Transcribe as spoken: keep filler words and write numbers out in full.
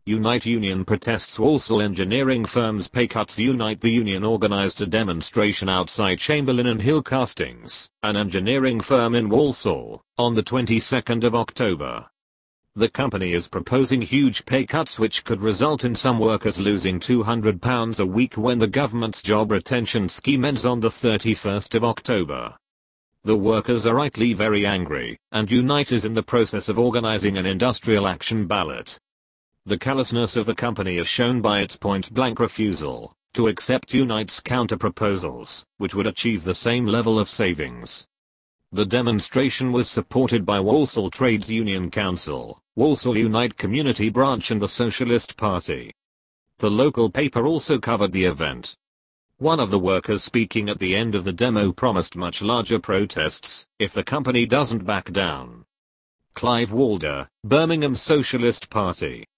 Unite Union protests Walsall engineering firms pay cuts. Unite the Union organised a demonstration outside Chamberlain and Hill Castings, an engineering firm in Walsall, on the twenty-second of October. The company is proposing huge pay cuts which could result in some workers losing two hundred pounds a week when the government's job retention scheme ends on the thirty-first of October. The workers are rightly very angry, and Unite is in the process of organising an industrial action ballot. The callousness of the company is shown by its point-blank refusal to accept Unite's counter-proposals, which would achieve the same level of savings. The demonstration was supported by Walsall Trades Union Council, Walsall Unite Community Branch and the Socialist Party. The local paper also covered the event. One of the workers speaking at the end of the demo promised much larger protests if the company doesn't back down. Clive Walder, Birmingham Socialist Party.